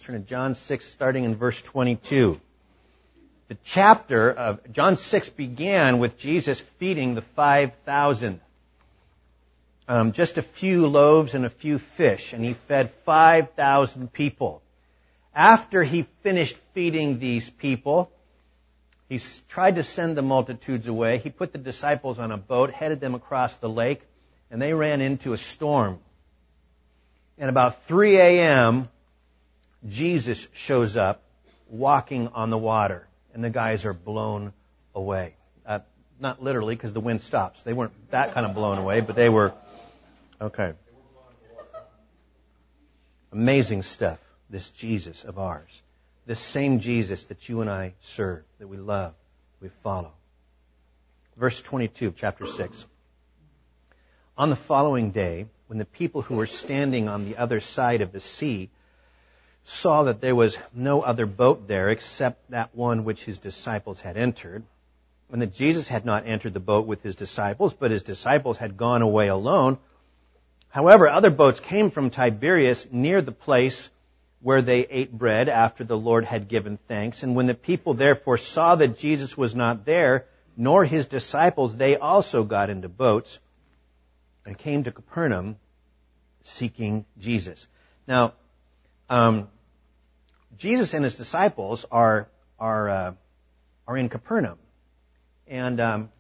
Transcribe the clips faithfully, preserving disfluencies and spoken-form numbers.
turn to John six, starting in verse twenty-two. The chapter of John six began with Jesus feeding the five thousand. Um, just a few loaves and a few fish, and he fed five thousand people. After he finished feeding these people, he tried to send the multitudes away. He put the disciples on a boat, headed them across the lake, and they ran into a storm. And about three a.m., Jesus shows up walking on the water, and the guys are blown away. Uh, not literally, because the wind stops. They weren't that kind of blown away, but they were... Okay. Amazing stuff, this Jesus of ours. This same Jesus that you and I serve, that we love, we follow. Verse twenty-two of chapter six. On the following day, when the people who were standing on the other side of the sea saw that there was no other boat there except that one which his disciples had entered, and that Jesus had not entered the boat with his disciples, but his disciples had gone away alone, however, other boats came from Tiberias near the place where they ate bread after the Lord had given thanks. And when the people therefore saw that Jesus was not there, nor his disciples, they also got into boats and came to Capernaum seeking Jesus. Now, um, Jesus and his disciples are are uh, are in Capernaum, and um,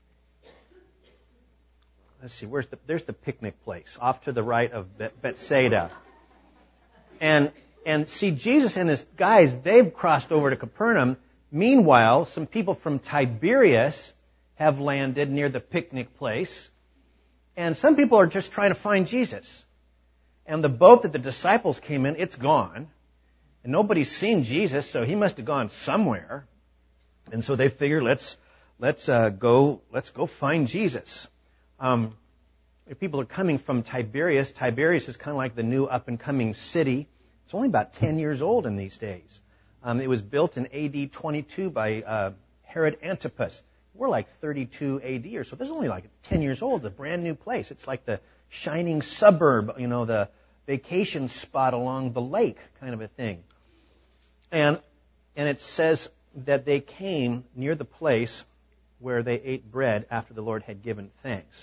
let's see, where's the there's the picnic place off to the right of Be- Bethsaida, and and see Jesus and his guys, they've crossed over to Capernaum. Meanwhile, some people from Tiberias have landed near the picnic place, and some people are just trying to find Jesus. And the boat that the disciples came in, it's gone. And nobody's seen Jesus, so he must have gone somewhere. And so they figure, let's let's uh, go let's go find Jesus. Um, if people are coming from Tiberias, Tiberias is kind of like the new up-and-coming city. It's only about ten years old in these days. Um, it was built in A D twenty-two by uh, Herod Antipas. We're like thirty-two A D or so. This is only like ten years old. It's a brand new place. It's like the shining suburb, you know, the vacation spot along the lake kind of a thing. And and it says that they came near the place where they ate bread after the Lord had given thanks.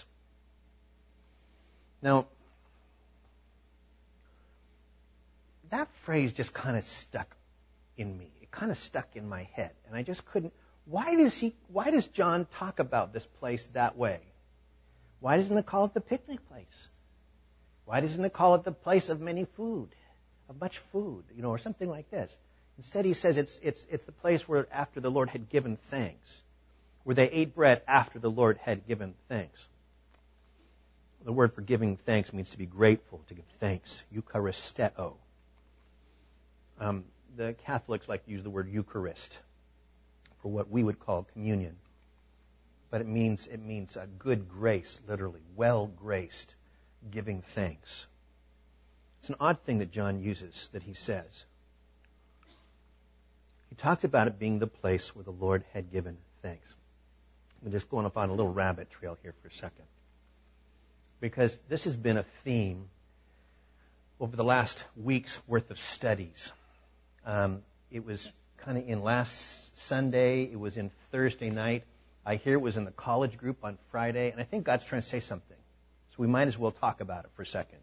Now, that phrase just kind of stuck in me. It kind of stuck in my head. And I just couldn't... Why does he? Why does John talk about this place that way? Why doesn't it call it the picnic place? Why doesn't it call it the place of many food, of much food, you know, or something like this? Instead, he says it's it's it's the place where after the Lord had given thanks, where they ate bread after the Lord had given thanks. The word for giving thanks means to be grateful, to give thanks. Eucharisteo. Um, the Catholics like to use the word Eucharist for what we would call communion. But it means it means a good grace, literally, well-graced, giving thanks. It's an odd thing that John uses, that he says. He talks about it being the place where the Lord had given thanks. I'm just going up on a little rabbit trail here for a second. Because this has been a theme over the last week's worth of studies. Um, it was kind of in last Sunday. It was in Thursday night. I hear it was in the college group on Friday. And I think God's trying to say something. So we might as well talk about it for a second.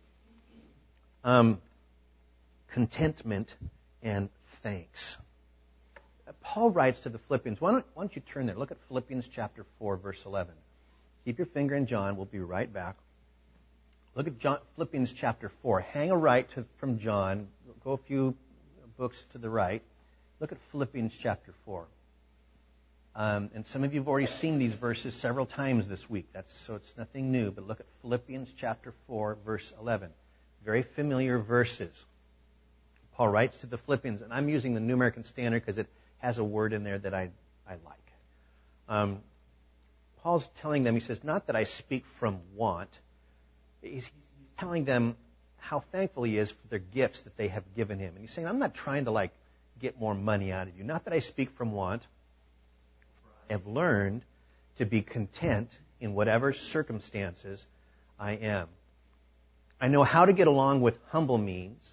Um, contentment and thanks. Paul writes to the Philippians. Why don't, why don't you turn there? Look at Philippians chapter four, verse eleven. Keep your finger in John. We'll be right back. Look at John, Philippians chapter four. Hang a right to, from John. Go a few books to the right. Look at Philippians chapter four. Um, and some of you have already seen these verses several times this week. That's so it's nothing new. But look at Philippians chapter four, verse eleven. Very familiar verses. Paul writes to the Philippians, and I'm using the New American Standard because it has a word in there that I I like. Um, Paul's telling them, he says, not that I speak from want. He's telling them how thankful he is for their gifts that they have given him. And he's saying, I'm not trying to like get more money out of you. Not that I speak from want. I have learned to be content in whatever circumstances I am. I know how to get along with humble means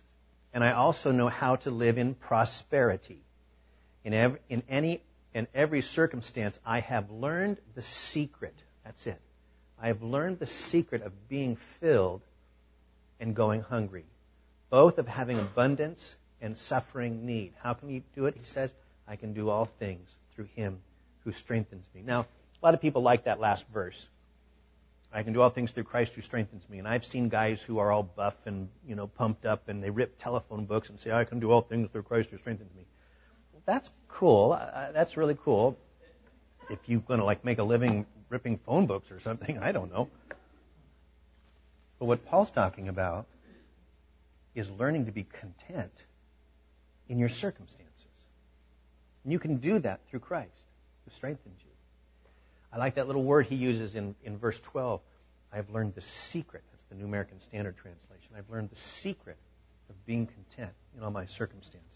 and I also know how to live in prosperity. In every, in any in every circumstance, I have learned the secret. That's it. I have learned the secret of being filled and going hungry, both of having abundance and suffering need. How can you do it? He says, I can do all things through him who strengthens me. Now, a lot of people like that last verse. I can do all things through Christ who strengthens me. And I've seen guys who are all buff and, you know, pumped up, and they rip telephone books and say, I can do all things through Christ who strengthens me. Well, that's cool. Uh, that's really cool. If you're going to, like, make a living ripping phone books or something, I don't know. But what Paul's talking about is learning to be content in your circumstances. And you can do that through Christ who strengthens you. I like that little word he uses in, in verse twelve. I have learned the secret. That's the New American Standard Translation. I've learned the secret of being content in all my circumstances.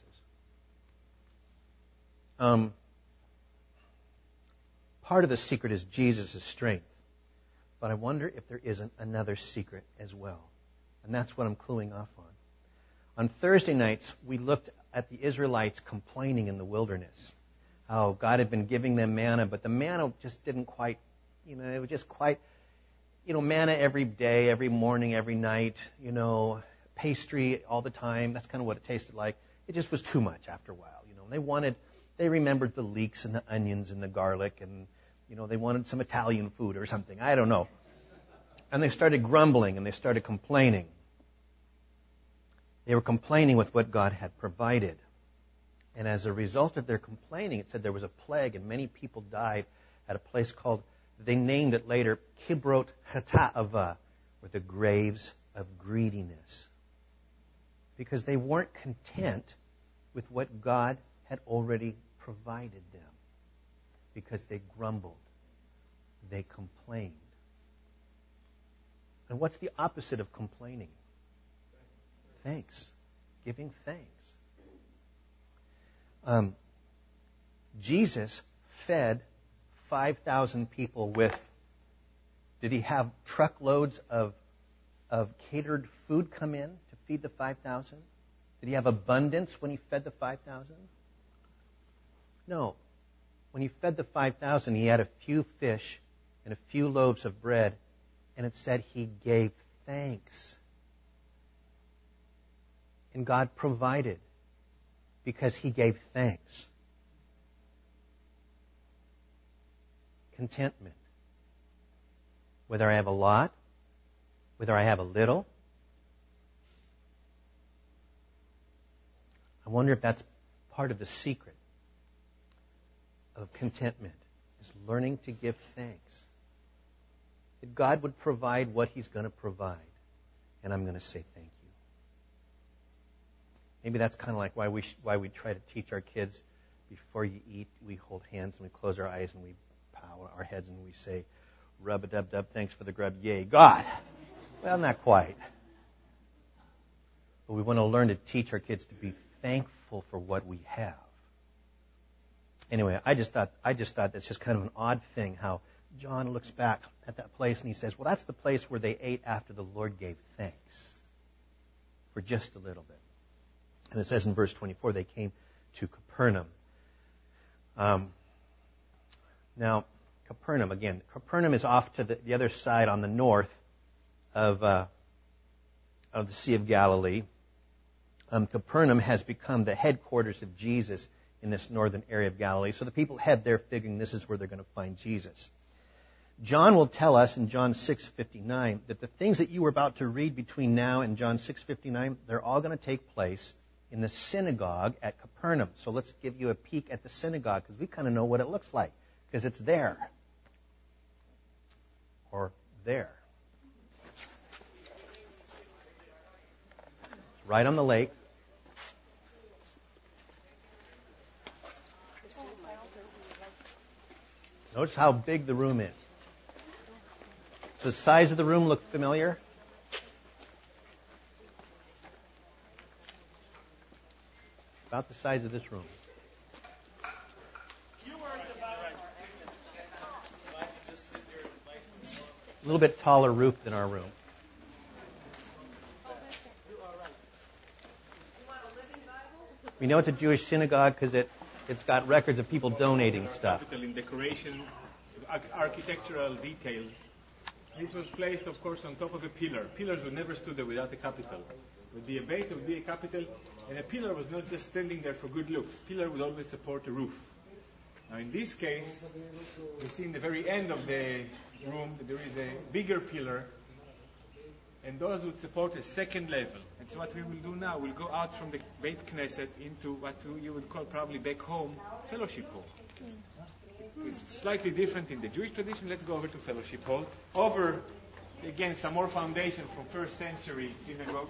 Um, part of the secret is Jesus' strength. But I wonder if there isn't another secret as well. And that's what I'm cluing off on. On Thursday nights, we looked at the Israelites complaining in the wilderness. How God had been giving them manna, but the manna just didn't quite, you know, it was just quite, you know, manna every day, every morning, every night, you know, pastry all the time. That's kind of what it tasted like. It just was too much after a while, you know. They wanted, they remembered the leeks and the onions and the garlic, and, you know, they wanted some Italian food or something. I don't know. And they started grumbling and they started complaining. They were complaining with what God had provided. And as a result of their complaining, it said there was a plague and many people died at a place called, they named it later, Kibrot Hata'ava, or the graves of greediness. Because they weren't content with what God had already provided them. Because they grumbled. They complained. And what's the opposite of complaining? Thanks. Giving thanks. Um, Jesus fed five thousand people with, did he have truckloads of, of catered food come in to feed the five thousand? Did he have abundance when he fed the five thousand? No. When he fed the five thousand, he had a few fish and a few loaves of bread, and it said he gave thanks. And God provided because he gave thanks. Contentment. Whether I have a lot, whether I have a little. I wonder if that's part of the secret of contentment, is learning to give thanks. That God would provide what he's going to provide. And I'm going to say thank you. Maybe that's kind of like why we sh- why we try to teach our kids, before you eat, we hold hands and we close our eyes and we pow our heads and we say, rub-a-dub-dub, thanks for the grub, yay, God. Well, not quite. But we want to learn to teach our kids to be thankful for what we have. Anyway, I just thought I just thought that's just kind of an odd thing how John looks back at that place and he says, well, that's the place where they ate after the Lord gave thanks for just a little bit. And it says in verse twenty-four, they came to Capernaum. Um, now, Capernaum, again, Capernaum is off to the, the other side on the north of, uh, of the Sea of Galilee. Um, Capernaum has become the headquarters of Jesus in this northern area of Galilee. So the people head there figuring this is where they're going to find Jesus. John will tell us in John six fifty-nine that the things that you were about to read between now and John six fifty-nine, they're all going to take place in the synagogue at Capernaum. So let's give you a peek at the synagogue because we kind of know what it looks like because it's there. Or there. It's right on the lake. Notice how big the room is. Does the size of the room look familiar? About the size of this room. A little bit taller roof than our room. We know it's a Jewish synagogue because it, it's got records of people donating stuff. In decoration, architectural details. It was placed, of course, on top of a pillar. Pillars would never stood there without a capital. It would be a base, it would be a capital, and a pillar was not just standing there for good looks. Pillar would always support a roof. Now, in this case, you see in the very end of the room, there is a bigger pillar, and those would support a second level. And so what we will do now, we'll go out from the Beit Knesset into what you would call probably back home, fellowship hall. It's slightly different in the Jewish tradition. Let's go over to fellowship hall. Over, again, some more foundation from first century synagogue.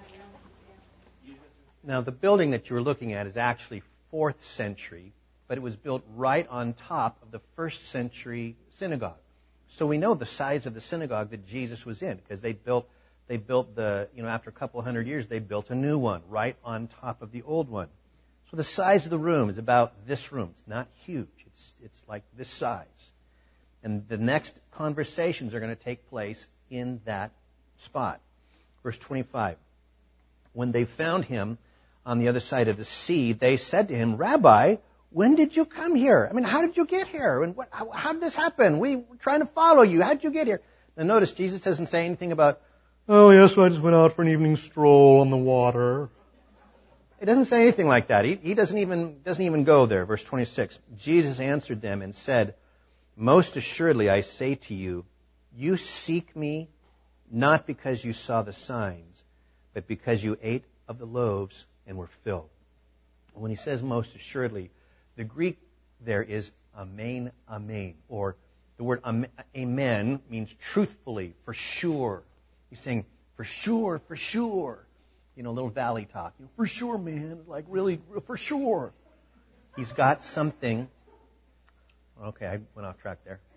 Now, the building that you were looking at is actually fourth century, but it was built right on top of the first century synagogue. So we know the size of the synagogue that Jesus was in, because they built they built the, you know, after a couple of hundred years, they built a new one right on top of the old one. So the size of the room is about this room. It's not huge. It's it's like this size. And the next conversations are going to take place in that spot. Verse twenty-five. When they found him on the other side of the sea, they said to him, Rabbi, when did you come here? I mean, how did you get here? And what, how, how did this happen? We were trying to follow you. How did you get here? Now notice, Jesus doesn't say anything about, oh, yes, I just went out for an evening stroll on the water. It doesn't say anything like that. He, he doesn't even doesn't even go there. Verse twenty-six. Jesus answered them and said, most assuredly I say to you, you seek me not because you saw the signs, but because you ate of the loaves and were filled. When he says most assuredly, the Greek there is amen, amen, or the word amen means truthfully, for sure. He's saying, for sure, for sure. You know, a little valley talk. You know, for sure, man. Like, really, for sure. He's got something. Okay, I went off track there.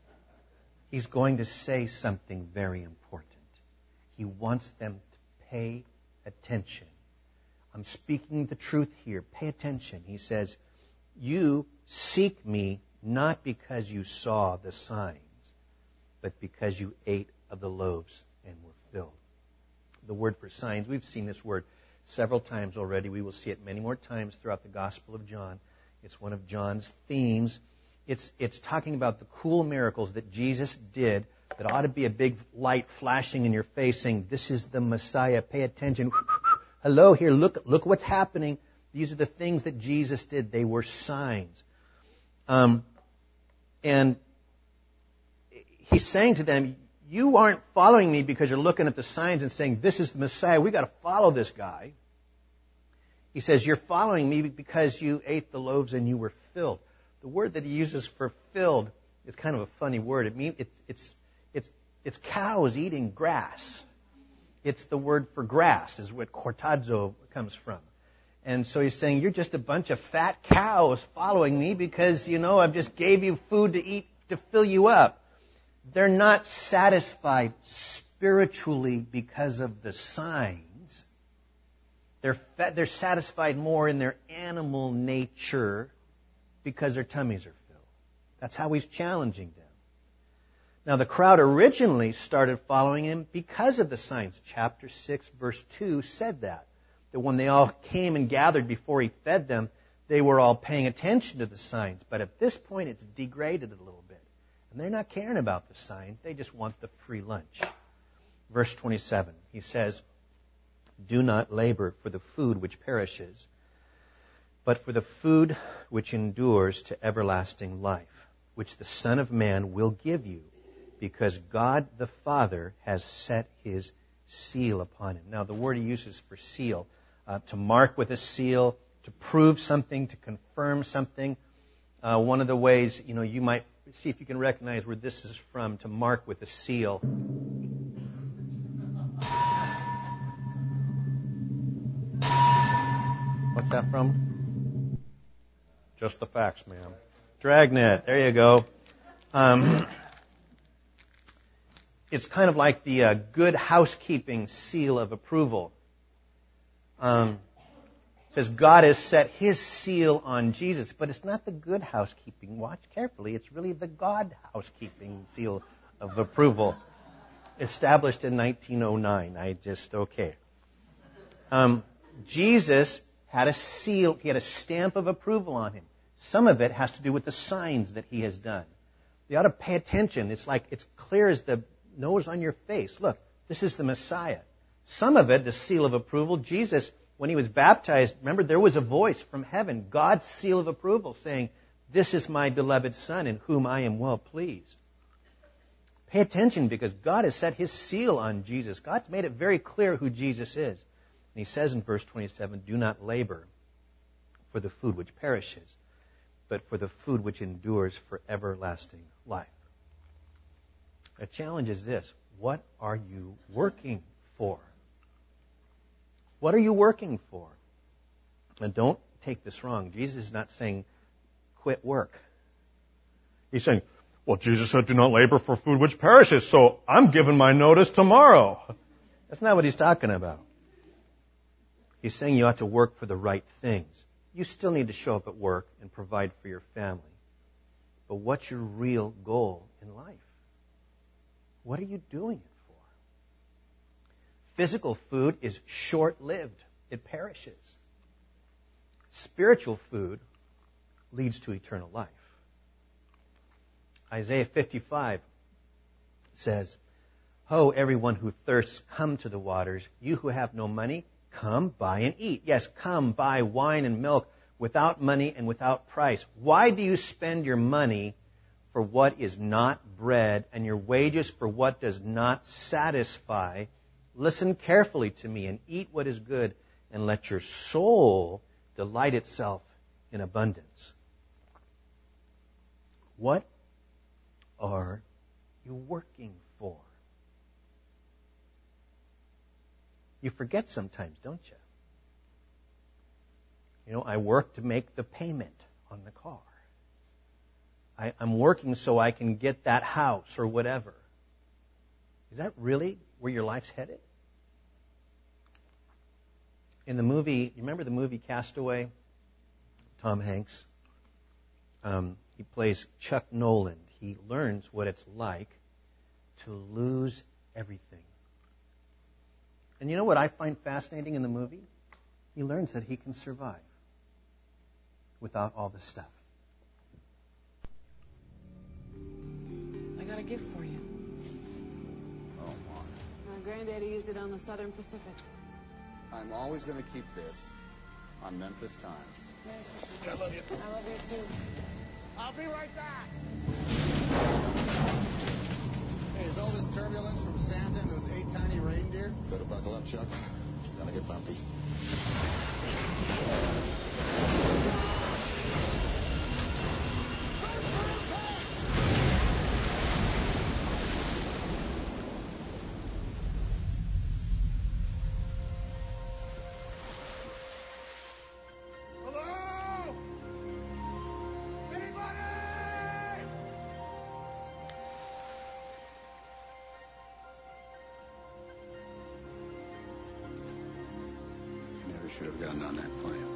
He's going to say something very important. He wants them to pay attention. I'm speaking the truth here. Pay attention. He says, you seek me not because you saw the signs, but because you ate of the loaves and were filled. The word for signs, we've seen this word several times already. We will see it many more times throughout the Gospel of John. It's one of John's themes. It's, it's talking about the cool miracles that Jesus did that ought to be a big light flashing in your face saying, this is the Messiah. Pay attention. Hello, here, look, look what's happening. These are the things that Jesus did. They were signs. Um, and he's saying to them, you aren't following me because you're looking at the signs and saying, this is the Messiah. We've got to follow this guy. He says, you're following me because you ate the loaves and you were filled. The word that he uses for filled is kind of a funny word. It means it's, it's, it's, it's cows eating grass. It's the word for grass is what cortazo comes from. And so he's saying, you're just a bunch of fat cows following me because, you know, I've just gave you food to eat to fill you up. They're not satisfied spiritually because of the signs. They're fa- they're satisfied more in their animal nature because their tummies are filled. That's how he's challenging them. Now, the crowd originally started following him because of the signs. Chapter six, verse two said that. That when they all came and gathered before he fed them, they were all paying attention to the signs. But at this point, it's degraded a little bit. And they're not caring about the signs. They just want the free lunch. Verse twenty-seven, he says, do not labor for the food which perishes, but for the food which endures to everlasting life, which the Son of Man will give you, because God the Father has set his seal upon him. Now, the word he uses for seal, uh, to mark with a seal, to prove something, to confirm something. Uh, one of the ways, you know, you might see if you can recognize where this is from, to mark with a seal. What's that from? Just the facts, ma'am. Dragnet. There you go. Um, it's kind of like the uh, good housekeeping seal of approval. Um, it says God has set his seal on Jesus, but it's not the good housekeeping. Watch carefully. It's really the God housekeeping seal of approval, established in nineteen oh nine. I just, okay. Um, Jesus had a seal, he had a stamp of approval on him. Some of it has to do with the signs that he has done. You ought to pay attention. It's like, it's clear as the nose on your face. Look, this is the Messiah. Some of it, the seal of approval, Jesus, when he was baptized, remember, there was a voice from heaven, God's seal of approval, saying, this is my beloved Son in whom I am well pleased. Pay attention, because God has set his seal on Jesus. God's made it very clear who Jesus is. And he says in verse twenty-seven, do not labor for the food which perishes, but for the food which endures for everlasting life. The challenge is this: what are you working for? What are you working for? And don't take this wrong. Jesus is not saying quit work. He's saying, well, Jesus said do not labor for food which perishes, so I'm giving my notice tomorrow. That's not what he's talking about. He's saying you ought to work for the right things. You still need to show up at work and provide for your family. But what's your real goal in life? What are you doing it for? Physical food is short-lived. It perishes. Spiritual food leads to eternal life. Isaiah fifty-five says, ho, everyone who thirsts, come to the waters. You who have no money, come, buy and eat. Yes, come, buy wine and milk without money and without price. Why do you spend your money for what is not bread and your wages for what does not satisfy? Listen carefully to me and eat what is good, and let your soul delight itself in abundance. What are you working for? You forget sometimes, don't you? You know, I work to make the payment on the car. I, I'm working so I can get that house or whatever. Is that really where your life's headed? In the movie, you remember the movie Castaway? Tom Hanks. Um, he plays Chuck Noland. He learns what it's like to lose everything. And you know what I find fascinating in the movie? He learns that he can survive without all this stuff. I got a gift for you. Oh, my. My granddaddy used it on the Southern Pacific. I'm always going to keep this on Memphis time. I love you. I love you, too. I'll be right back. Hey, is all this turbulence from Santa and those eight tiny reindeer? Better buckle up, Chuck. It's going to get bumpy. Should have gotten on that plane.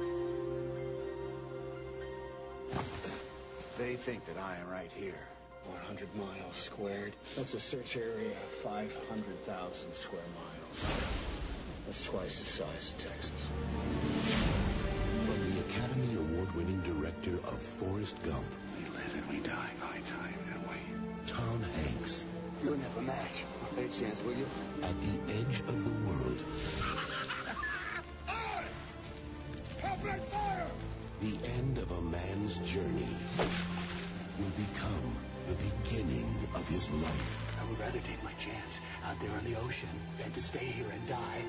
They think that I am right here. one hundred miles squared. That's a search area of five hundred thousand square miles. That's twice the size of Texas. From the Academy Award-winning director of Forrest Gump. We live and we die by time, don't we? Tom Hanks. You'll never match. Take a chance, will you? At the edge of the world. The end of a man's journey will become the beginning of his life. I would rather take my chance out there on the ocean than to stay here and die.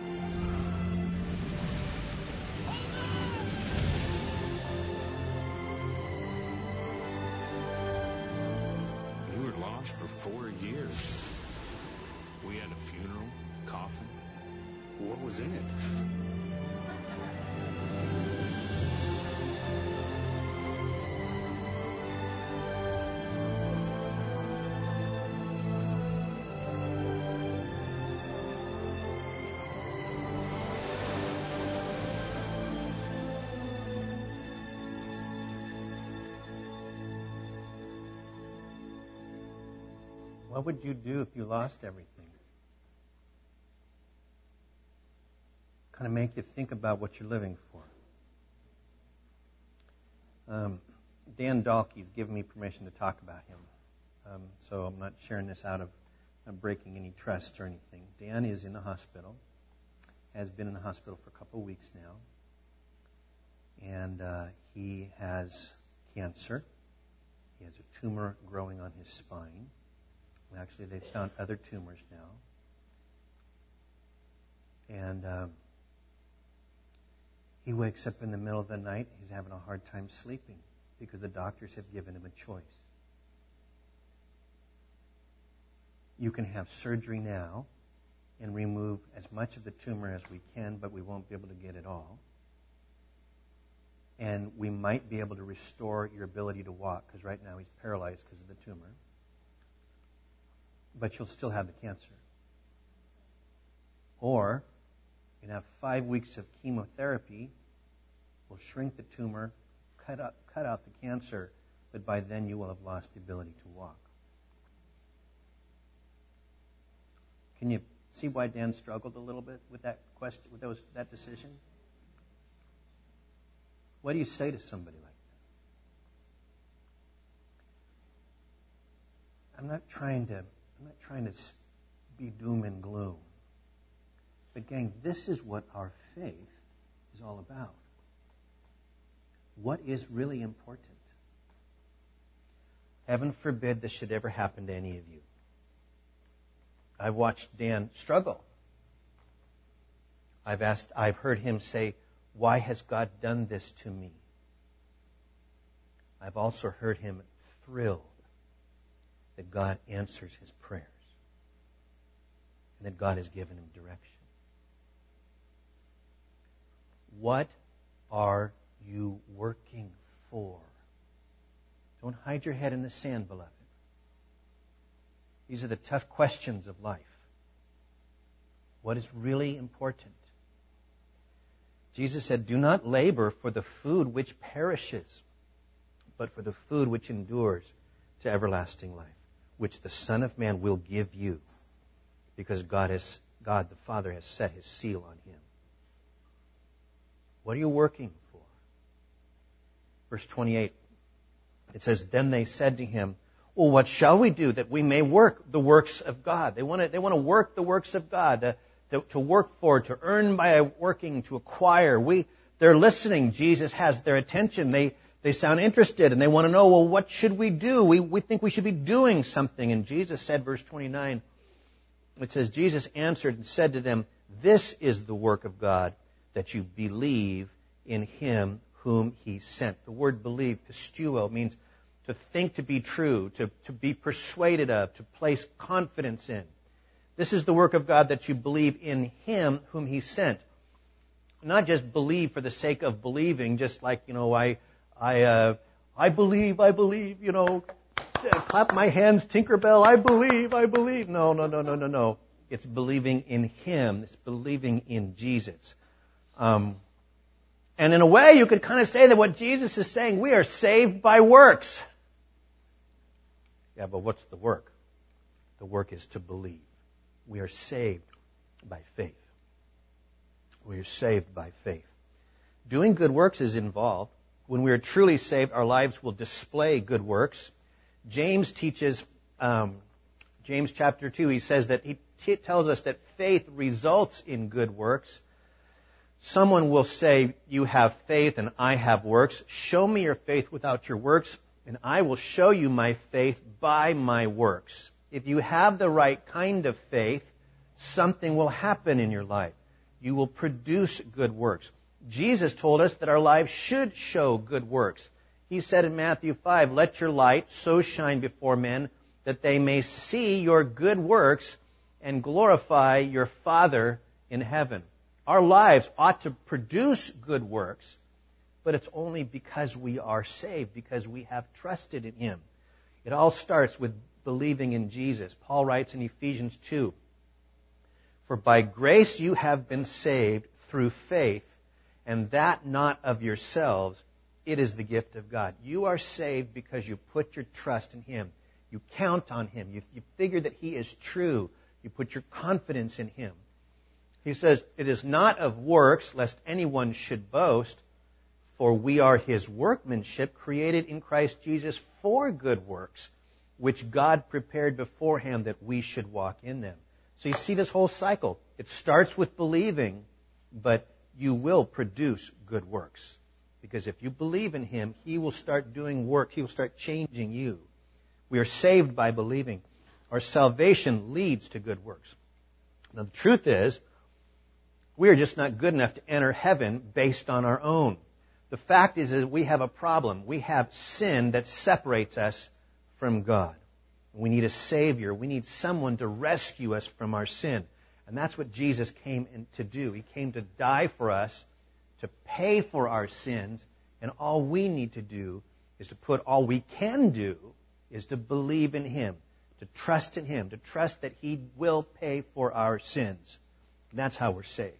We were lost for four years. We had a funeral, coffin. What was in it? What would you do if you lost everything? Kind of make you think about what you're living for. Um, Dan Dahlke's given me permission to talk about him. Um, so I'm not sharing this out of uh, breaking any trust or anything. Dan is in the hospital, has been in the hospital for a couple of weeks now. And uh, he has cancer. He has a tumor growing on his spine. Actually, they've found other tumors now. And um, he wakes up in the middle of the night. He's having a hard time sleeping because the doctors have given him a choice. You can have surgery now and remove as much of the tumor as we can, but we won't be able to get it all. And we might be able to restore your ability to walk, because right now he's paralyzed because of the tumor. But you'll still have the cancer. Or you can have five weeks of chemotherapy. We'll shrink the tumor, cut out, cut out the cancer, but by then you will have lost the ability to walk. Can you see why Dan struggled a little bit with that question, with those, that decision? What do you say to somebody like that? I'm not trying to, I'm not trying to be doom and gloom. But gang, this is what our faith is all about. What is really important? Heaven forbid this should ever happen to any of you. I've watched Dan struggle. I've asked, I've heard him say, "Why has God done this to me?" I've also heard him thrilled that God answers his prayers and that God has given him direction. What are you working for? Don't hide your head in the sand, beloved. These are the tough questions of life. What is really important? Jesus said, "Do not labor for the food which perishes, but for the food which endures to everlasting life, which the Son of Man will give you, because God has, God the Father has set his seal on him." What are you working for? Verse twenty-eight, it says, "Then they said to him, 'Well, what shall we do that we may work the works of God?'" They want to, they want to work the works of God, the, the, to work for, to earn by working, to acquire. We, they're listening. Jesus has their attention. They, they sound interested, and they want to know, well, what should we do? We, we think we should be doing something. And Jesus said, verse twenty-nine, it says, Jesus answered and said to them, "This is the work of God, that you believe in him whom he sent." The word believe, pistuo, means to think to be true, to, to be persuaded of, to place confidence in. This is the work of God, that you believe in him whom he sent. Not just believe for the sake of believing, just like, you know, I I uh, I believe, I believe, you know, clap my hands, Tinkerbell, I believe, I believe. No, no, no, no, no, no. It's believing in him. It's believing in Jesus. Um, and in a way, you could kind of say that what Jesus is saying, we are saved by works. Yeah, but what's the work? The work is to believe. We are saved by faith. We are saved by faith. Doing good works is involved. When we are truly saved, our lives will display good works. James teaches, um, James chapter two, he says that he t- tells us that faith results in good works. Someone will say, "You have faith and I have works. Show me your faith without your works, and I will show you my faith by my works." If you have the right kind of faith, something will happen in your life. You will produce good works. Jesus told us that our lives should show good works. He said in Matthew five, "Let your light so shine before men that they may see your good works and glorify your Father in heaven." Our lives ought to produce good works, but it's only because we are saved, because we have trusted in him. It all starts with believing in Jesus. Paul writes in Ephesians two, "For by grace you have been saved through faith, and that not of yourselves, it is the gift of God." You are saved because you put your trust in him. You count on him. You, you figure that he is true. You put your confidence in him. He says, "It is not of works, lest anyone should boast, For we are his workmanship, created in Christ Jesus for good works, which God prepared beforehand that we should walk in them. So you see this whole cycle. It starts with believing, but you will produce good works. Because if you believe in him, he will start doing work. He will start changing you. We are saved by believing. Our salvation leads to good works. Now the truth is, we are just not good enough to enter heaven based on our own. The fact is that we have a problem. We have sin that separates us from God. We need a Savior. We need someone to rescue us from our sin. And that's what Jesus came in to do. He came to die for us, to pay for our sins, and all we need to do is to put, all we can do is to believe in him, to trust in him, to trust that he will pay for our sins. And that's how we're saved.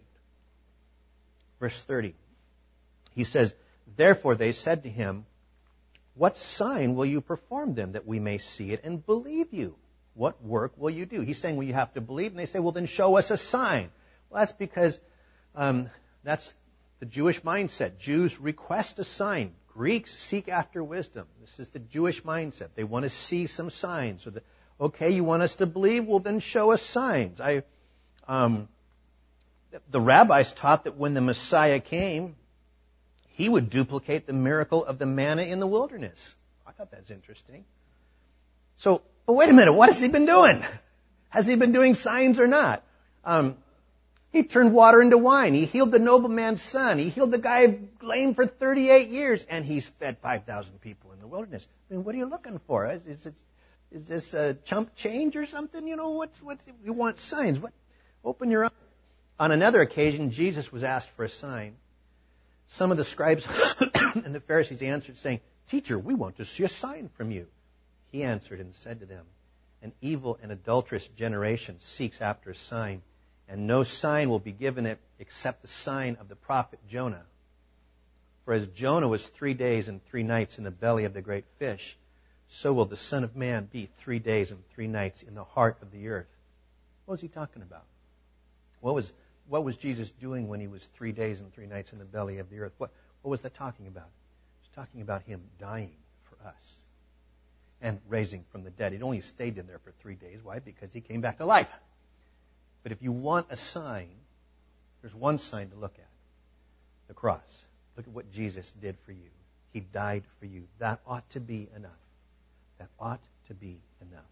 Verse thirty. He says, therefore they said to him, what sign will you perform then that we may see it and believe you? What work will you do? He's saying, well, you have to believe. And they say, well, then show us a sign. Well, that's because um, that's the Jewish mindset. Jews request a sign. Greeks seek after wisdom. This is the Jewish mindset. They want to see some signs. So the, okay, you want us to believe? Well, then show us signs. I, um, the rabbis taught that when the Messiah came, he would duplicate the miracle of the manna in the wilderness. I thought that's interesting. So, but wait a minute, what has he been doing? Has he been doing signs or not? Um, he turned water into wine. He healed the nobleman's son. He healed the guy lame for thirty-eight years, and he's fed five thousand people in the wilderness. I mean, what are you looking for? Is, is, it, is this a chump change or something? You know, what's what? You want signs? What? Open your eyes. On another occasion, Jesus was asked for a sign. Some of the scribes and the Pharisees answered, saying, Teacher, we want to see a sign from you. He answered and said to them, An evil and adulterous generation seeks after a sign, and no sign will be given it except the sign of the prophet Jonah. For as Jonah was three days and three nights in the belly of the great fish, so will the Son of Man be three days and three nights in the heart of the earth. What was he talking about? What was what was Jesus doing when he was three days and three nights in the belly of the earth? What what was that talking about? It was talking about him dying for us and raising from the dead. He'd only stayed in there for three days. Why? Because he came back to life. But if you want a sign, there's one sign to look at. The cross. Look at what Jesus did for you. He died for you. That ought to be enough. That ought to be enough.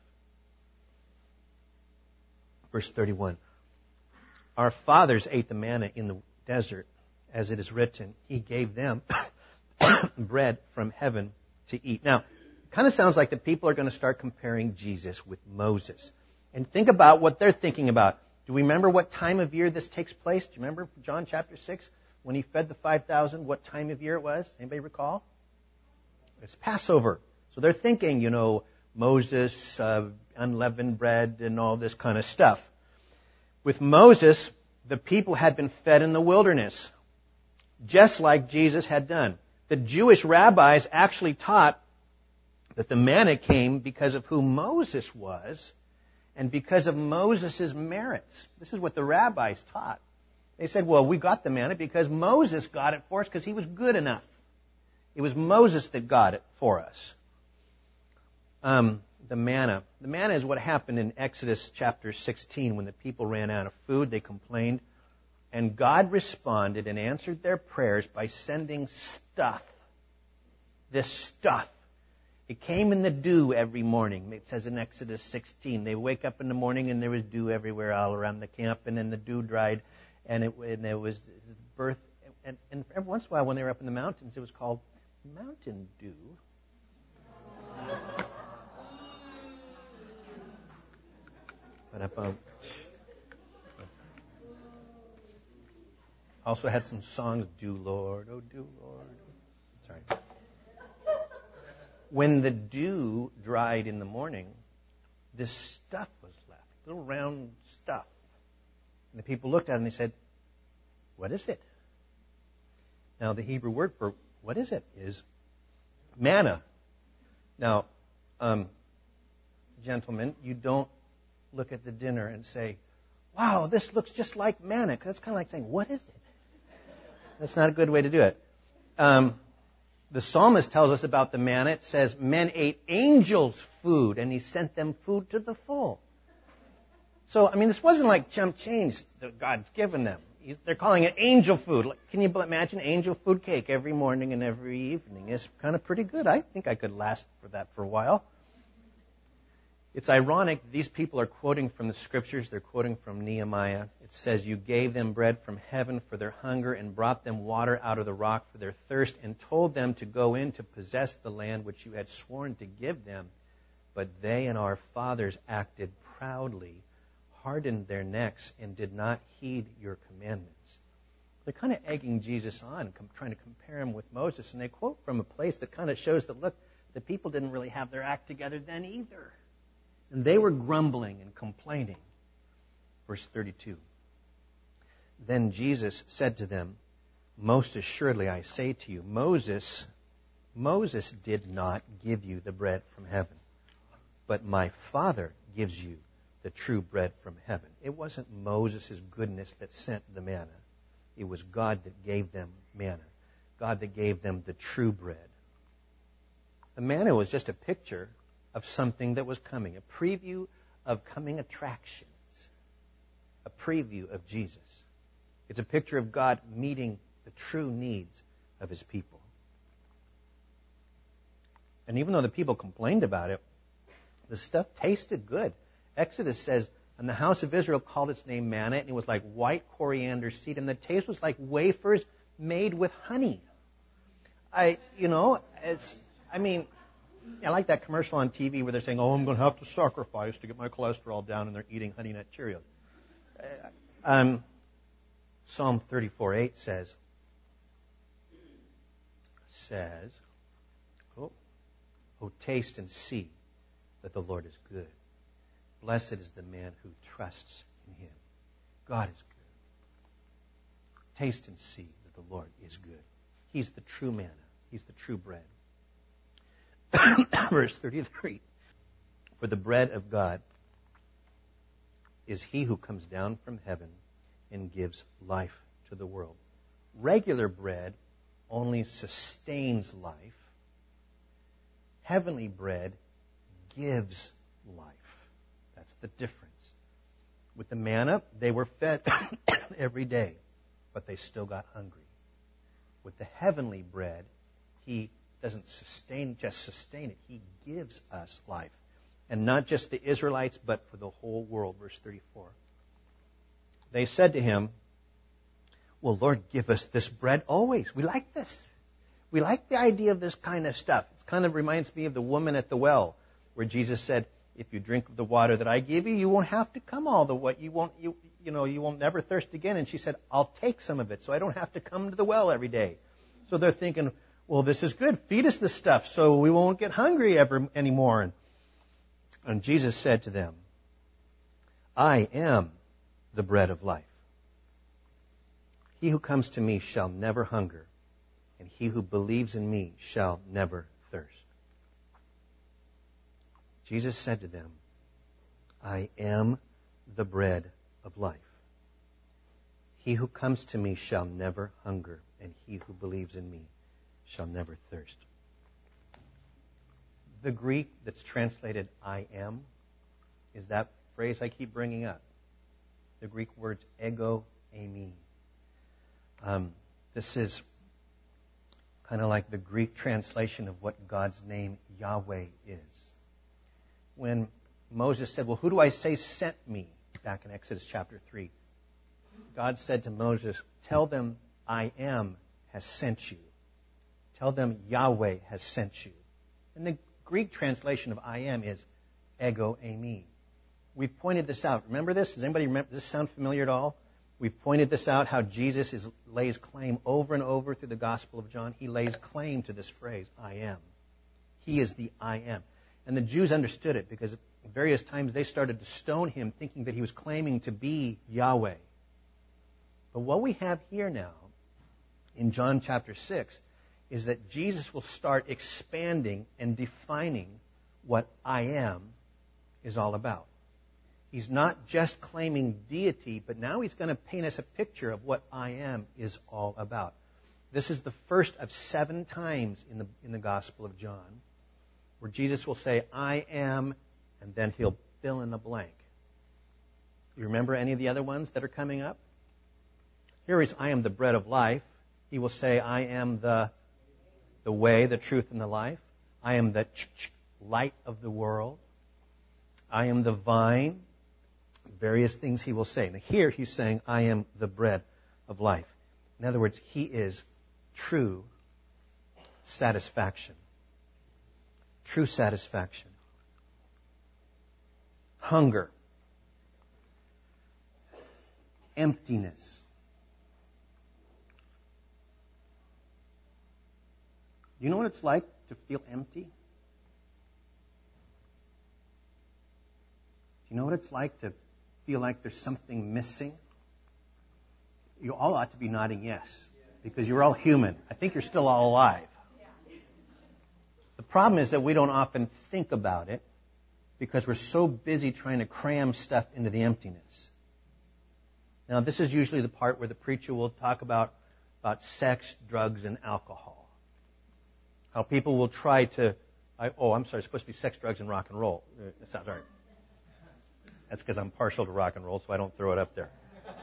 Verse thirty-one. Our fathers ate the manna in the desert, as it is written, He gave them bread from heaven to eat. Now, it kind of sounds like the people are going to start comparing Jesus with Moses. And think about what they're thinking about. Do we remember what time of year this takes place? Do you remember John chapter six, when he fed the five thousand, what time of year it was? Anybody recall? It's Passover. So they're thinking, you know, Moses, uh, unleavened bread, and all this kind of stuff. With Moses, the people had been fed in the wilderness, just like Jesus had done. The Jewish rabbis actually taught that the manna came because of who Moses was and because of Moses' merits. This is what the rabbis taught. They said, well, we got the manna because Moses got it for us because he was good enough. It was Moses that got it for us. Um, the manna. The manna is what happened in Exodus chapter sixteen when the people ran out of food. They complained. And God responded and answered their prayers by sending stuff. This stuff. It came in the dew every morning. It says in Exodus sixteen. They wake up in the morning and there was dew everywhere all around the camp. And then the dew dried. And it, and it was birth. And, and every once in a while when they were up in the mountains, it was called mountain dew. But um, also had some songs, Do Lord, Oh Do Lord. Sorry. When the dew dried in the morning, this stuff was left, little round stuff. And the people looked at it and they said, what is it? Now the Hebrew word for what is it is manna. Now, um, gentlemen, you don't look at the dinner and say, wow, this looks just like manna. Because that's kind of like saying, what is it? That's not a good way to do it. um, the psalmist tells us about the manna. It says, men ate angels' food, and he sent them food to the full. So, I mean, this wasn't like chump change that God's given them. They're calling it angel food. Can you imagine angel food cake every morning and every evening? It's kind of pretty good. I think I could last for that for a while. It's ironic, these people are quoting from the scriptures. They're quoting from Nehemiah. It says, you gave them bread from heaven for their hunger and brought them water out of the rock for their thirst and told them to go in to possess the land which you had sworn to give them. But they and our fathers acted proudly, hardened their necks, and did not heed your commandments. They're kind of egging Jesus on, trying to compare him with Moses. And they quote from a place that kind of shows that, look, the people didn't really have their act together then either. And they were grumbling and complaining. Verse thirty-two. Then Jesus said to them, most assuredly I say to you, Moses, Moses did not give you the bread from heaven, but my Father gives you the true bread from heaven. It wasn't Moses' goodness that sent the manna. It was God that gave them manna. God that gave them the true bread. The manna was just a picture of something that was coming, a preview of coming attractions, a preview of Jesus. It's a picture of God meeting the true needs of his people. And even though the people complained about it, the stuff tasted good. Exodus says, and the house of Israel called its name manna, and it was like white coriander seed, and the taste was like wafers made with honey. I, you know, it's, I mean, I like that commercial on T V where they're saying, oh, I'm going to have to sacrifice to get my cholesterol down, and they're eating Honey Nut Cheerios. Um, Psalm thirty-four eight says, says, oh, oh, taste and see that the Lord is good. Blessed is the man who trusts in him. God is good. Taste and see that the Lord is good. He's the true manna. He's the true bread. Verse thirty-three. For the bread of God is he who comes down from heaven and gives life to the world. Regular bread only sustains life. Heavenly bread gives life. That's the difference. With the manna, they were fed every day, but they still got hungry. With the heavenly bread, he doesn't sustain, just sustain it. He gives us life. And not just the Israelites, but for the whole world. Verse thirty-four. They said to him, well, Lord, give us this bread always. We like this. We like the idea of this kind of stuff. It kind of reminds me of the woman at the well, where Jesus said, if you drink of the water that I give you, you won't have to come all the way. You won't, you, you know, you won't never thirst again. And she said, I'll take some of it so I don't have to come to the well every day. So they're thinking, well, this is good. Feed us this stuff so we won't get hungry ever anymore. And, and Jesus said to them, I am the bread of life. He who comes to me shall never hunger, and he who believes in me shall never thirst. Jesus said to them, I am the bread of life. He who comes to me shall never hunger, and he who believes in me shall never thirst. The Greek that's translated I am is that phrase I keep bringing up. The Greek words ego eimi. Um, this is kind of like the Greek translation of what God's name Yahweh is. When Moses said, well, who do I say sent me? Back in Exodus chapter three. God said to Moses, tell them I am has sent you. Tell them Yahweh has sent you. And the Greek translation of I am is ego eimi. We've pointed this out. Remember this? Does anybody remember? Does this sound familiar at all? We've pointed this out, how Jesus is, lays claim over and over through the Gospel of John. He lays claim to this phrase, I am. He is the I am. And the Jews understood it because at various times they started to stone him thinking that he was claiming to be Yahweh. But what we have here now in John chapter six is that Jesus will start expanding and defining what I am is all about. He's not just claiming deity, but now he's going to paint us a picture of what I am is all about. This is the first of seven times in the, in the Gospel of John where Jesus will say, I am, and then he'll fill in a blank. You remember any of the other ones that are coming up? Here he's, I am the bread of life. He will say, I am the, the way, the truth, and the life. I am the light of the world. I am the vine. Various things he will say. Now here he's saying, I am the bread of life. In other words, he is true satisfaction. True satisfaction. Hunger. Emptiness. You know what it's like to feel empty? Do you know what it's like to feel like there's something missing? You all ought to be nodding yes, because you're all human. I think you're still all alive. The problem is that we don't often think about it because we're so busy trying to cram stuff into the emptiness. Now, this is usually the part where the preacher will talk about, about sex, drugs, and alcohol. How people will try to, I, oh, I'm sorry, it's supposed to be sex, drugs, and rock and roll. Uh, sorry. That's because I'm partial to rock and roll, so I don't throw it up there.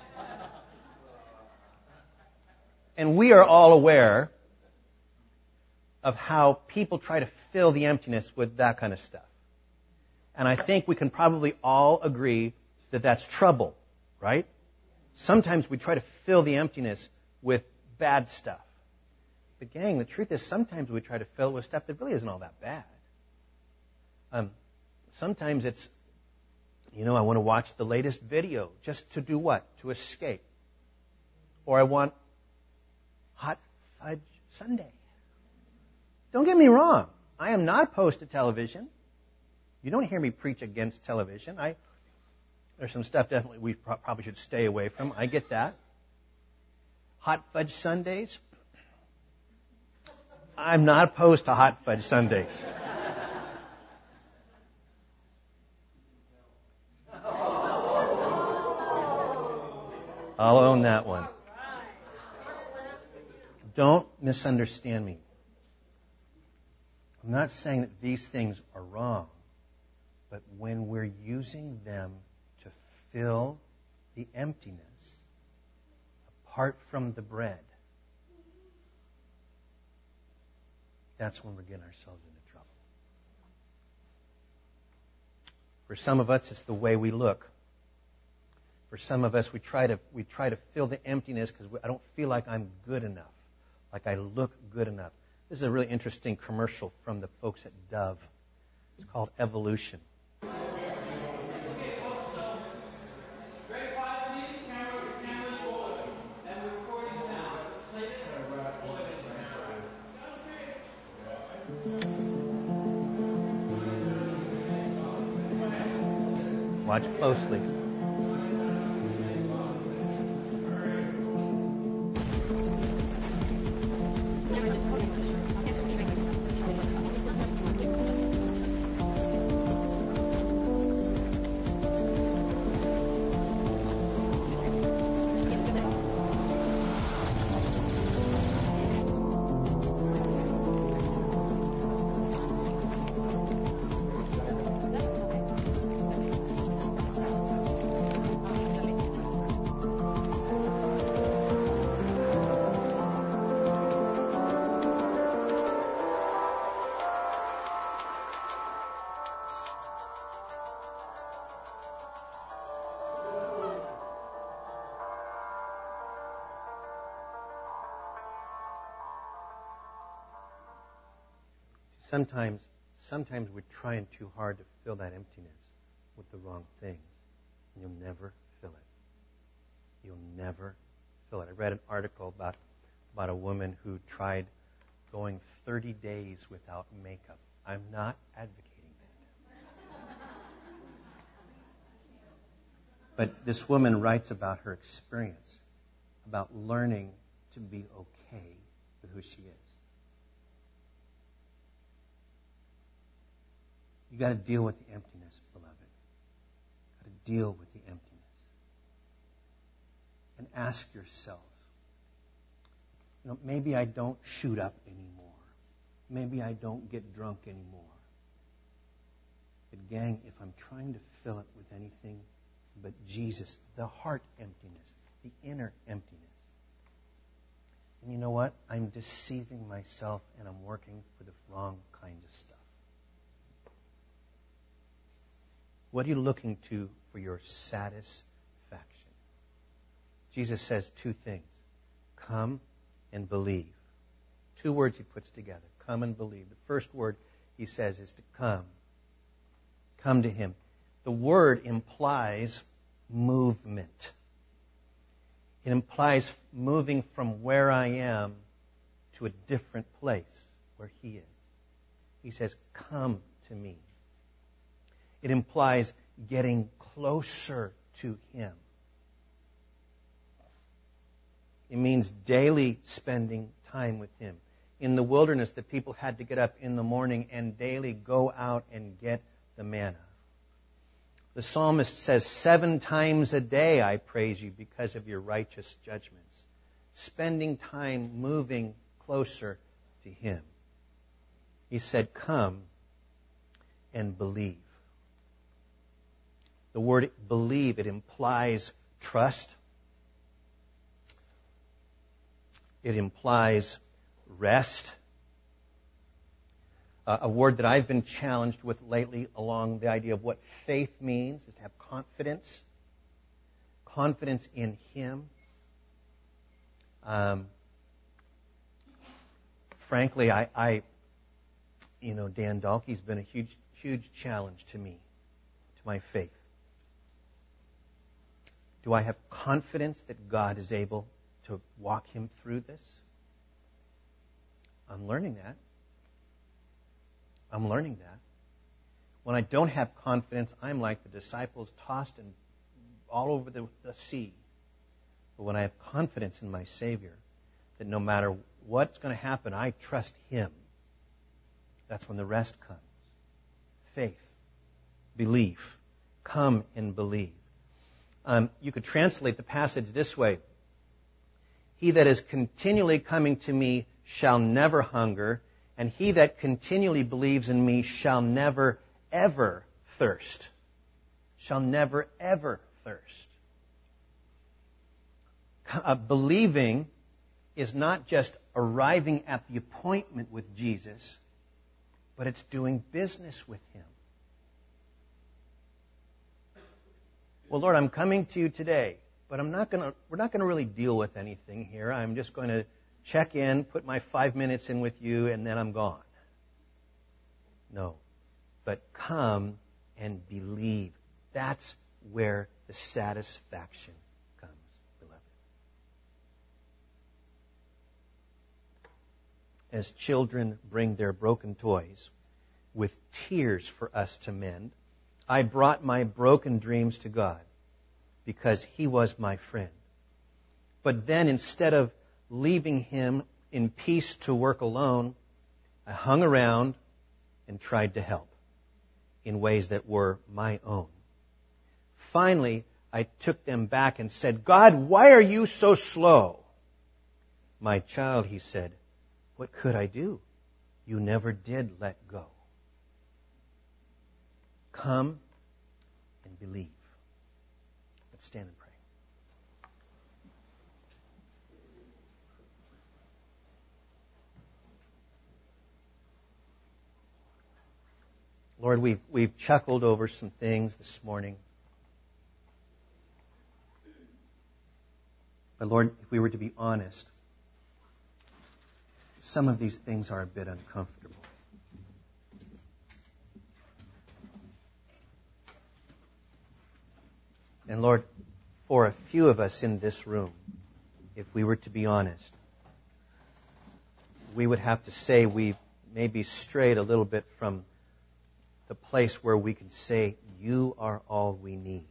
And we are all aware of how people try to fill the emptiness with that kind of stuff. And I think we can probably all agree that that's trouble, right? Sometimes we try to fill the emptiness with bad stuff. But gang, the truth is sometimes we try to fill it with stuff that really isn't all that bad. Um, sometimes it's, you know, I want to watch the latest video just to do what? To escape. Or I want hot fudge sundae. Don't get me wrong. I am not opposed to television. You don't hear me preach against television. I, there's some stuff definitely we pro- probably should stay away from. I get that. Hot fudge sundaes. I'm not opposed to hot fudge sundaes. I'll own that one. Don't misunderstand me. I'm not saying that these things are wrong, but when we're using them to fill the emptiness, apart from the bread, that's when we're getting ourselves into trouble. For some of us, it's the way we look. For some of us, we try to we try to fill the emptiness because I don't feel like I'm good enough, like I look good enough. This is a really interesting commercial from the folks at Dove. It's called Evolution. Watch closely. Sometimes, sometimes we're trying too hard to fill that emptiness with the wrong things. And you'll never fill it. You'll never fill it. I read an article about, about a woman who tried going thirty days without makeup. I'm not advocating that. But this woman writes about her experience, about learning to be okay with who she is. You got to deal with the emptiness, beloved. Got to deal with the emptiness. And ask yourselves, You know, maybe I don't shoot up anymore. Maybe I don't get drunk anymore. But gang, if I'm trying to fill it with anything but Jesus, the heart emptiness, the inner emptiness, and you know what? I'm deceiving myself and I'm working for the wrong kinds of stuff. What are you looking to for your satisfaction? Jesus says two things. Come and believe. Two words he puts together. Come and believe. The first word he says is to come. Come to him. The word implies movement. It implies moving from where I am to a different place where he is. He says, come to me. It implies getting closer to him. It means daily spending time with him. In the wilderness, the people had to get up in the morning and daily go out and get the manna. The psalmist says, seven times a day I praise you because of your righteous judgments. Spending time moving closer to him. He said, come and believe. The word believe, it implies trust. It implies rest. Uh, a word that I've been challenged with lately along the idea of what faith means is to have confidence. Confidence in him. Um, frankly, I, I, you know, Dan Dahlke's been a huge, huge challenge to me, to my faith. Do I have confidence that God is able to walk him through this? I'm learning that. I'm learning that. When I don't have confidence, I'm like the disciples tossed and all over the, the sea. But when I have confidence in my Savior, that no matter what's going to happen, I trust him. That's when the rest comes. Faith, belief. Come and believe. Um, you could translate the passage this way. He that is continually coming to me shall never hunger, and he that continually believes in me shall never, ever thirst. Shall never, ever thirst. Uh, believing is not just arriving at the appointment with Jesus, but it's doing business with him. Well, Lord, I'm coming to you today, but I'm not going to, we're not going to really deal with anything here. I'm just going to check in, put my five minutes in with you, and then I'm gone. No. But come and believe. That's where the satisfaction comes, beloved. As children bring their broken toys with tears for us to mend, I brought my broken dreams to God because he was my friend. But then instead of leaving him in peace to work alone, I hung around and tried to help in ways that were my own. Finally, I took them back and said, God, why are you so slow? My child, he said, what could I do? You never did let go. Come and believe. Let's stand and pray. Lord, we've, we've chuckled over some things this morning. But Lord, if we were to be honest, some of these things are a bit uncomfortable. And Lord, for a few of us in this room, if we were to be honest, we would have to say we've maybe strayed a little bit from the place where we can say, you are all we need.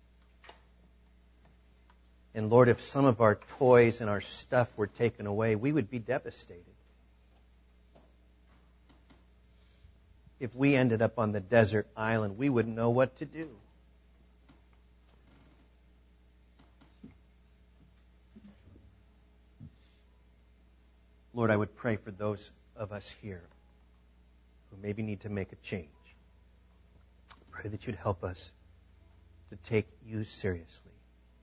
And Lord, if some of our toys and our stuff were taken away, we would be devastated. If we ended up on the desert island, we wouldn't know what to do. Lord, I would pray for those of us here who maybe need to make a change. Pray that you'd help us to take you seriously.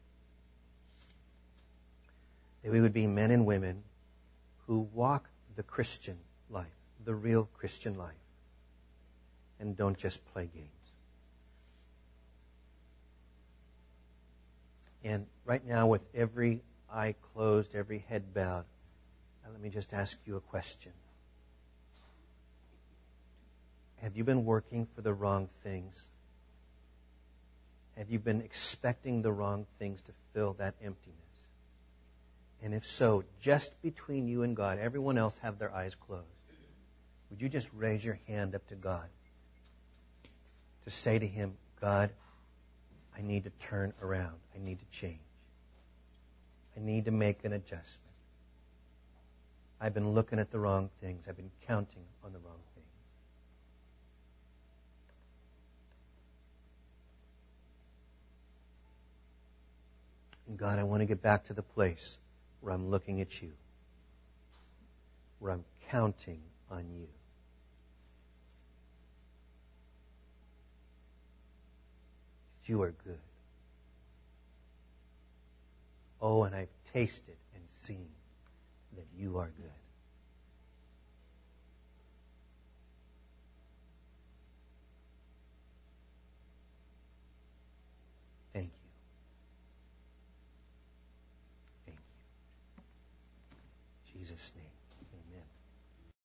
That we would be men and women who walk the Christian life, the real Christian life, and don't just play games. And right now, with every eye closed, every head bowed, let me just ask you a question. Have you been working for the wrong things? Have you been expecting the wrong things to fill that emptiness? And if so, just between you and God, everyone else have their eyes closed. Would you just raise your hand up to God to say to Him, God, I need to turn around. I need to change. I need to make an adjustment. I've been looking at the wrong things. I've been counting on the wrong things. And God, I want to get back to the place where I'm looking at you, where I'm counting on you. You are good. Oh, and I've tasted and seen that you are good. Thank you. Thank you. In Jesus' name.